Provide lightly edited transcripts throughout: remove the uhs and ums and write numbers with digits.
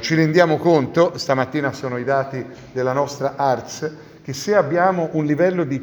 Ci rendiamo conto, stamattina sono i dati della nostra ARS, che se abbiamo un livello di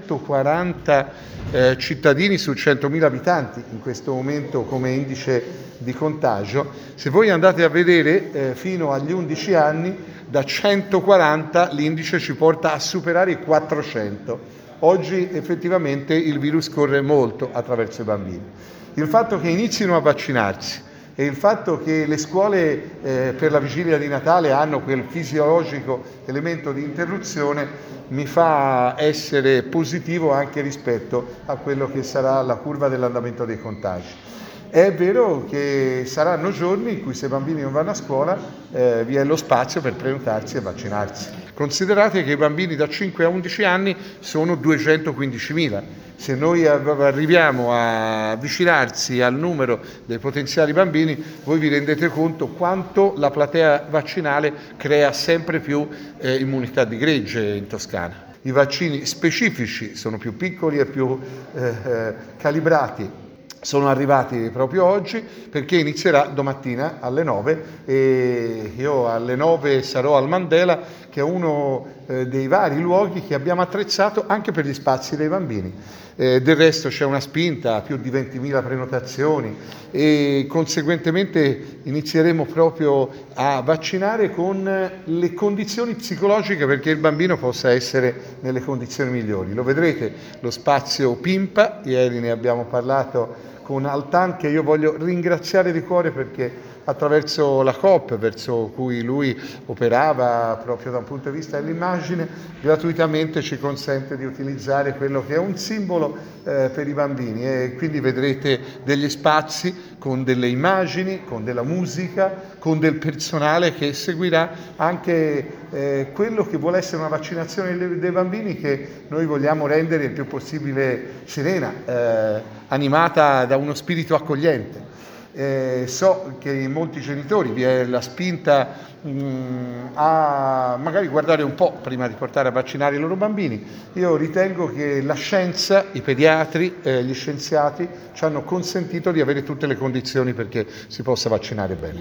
140 cittadini su 100.000 abitanti in questo momento come indice di contagio, se voi andate a vedere fino agli 11 anni, da 140 l'indice ci porta a superare i 400. Oggi effettivamente il virus corre molto attraverso i bambini. Il fatto che inizino a vaccinarsi e il fatto che le scuole per la vigilia di Natale hanno quel fisiologico elemento di interruzione mi fa essere positivo anche rispetto a quello che sarà la curva dell'andamento dei contagi. È vero che saranno giorni in cui se i bambini non vanno a scuola vi è lo spazio per prenotarsi e vaccinarsi. Considerate che i bambini da 5 a 11 anni sono 215.000. Se noi arriviamo a avvicinarsi al numero dei potenziali bambini, voi vi rendete conto quanto la platea vaccinale crea sempre più immunità di gregge in Toscana. I vaccini specifici sono più piccoli e più calibrati. Sono arrivati proprio oggi perché inizierà domattina alle 9 e io alle 9 sarò al Mandela, che è uno dei vari luoghi che abbiamo attrezzato anche per gli spazi dei bambini. Del resto c'è una spinta, più di 20.000 prenotazioni e conseguentemente inizieremo proprio a vaccinare con le condizioni psicologiche perché il bambino possa essere nelle condizioni migliori. Lo vedrete, lo spazio Pimpa, ieri ne abbiamo parlato con Altan, che io voglio ringraziare di cuore perché attraverso la COP verso cui lui operava proprio da un punto di vista dell'immagine, gratuitamente ci consente di utilizzare quello che è un simbolo per i bambini e quindi vedrete degli spazi con delle immagini, con della musica, con del personale che seguirà anche quello che vuole essere una vaccinazione dei bambini che noi vogliamo rendere il più possibile serena, animata da uno spirito accogliente. So che in molti genitori vi è la spinta a magari guardare un po' prima di portare a vaccinare i loro bambini. Io ritengo che la scienza, i pediatri, gli scienziati ci hanno consentito di avere tutte le condizioni perché si possa vaccinare bene.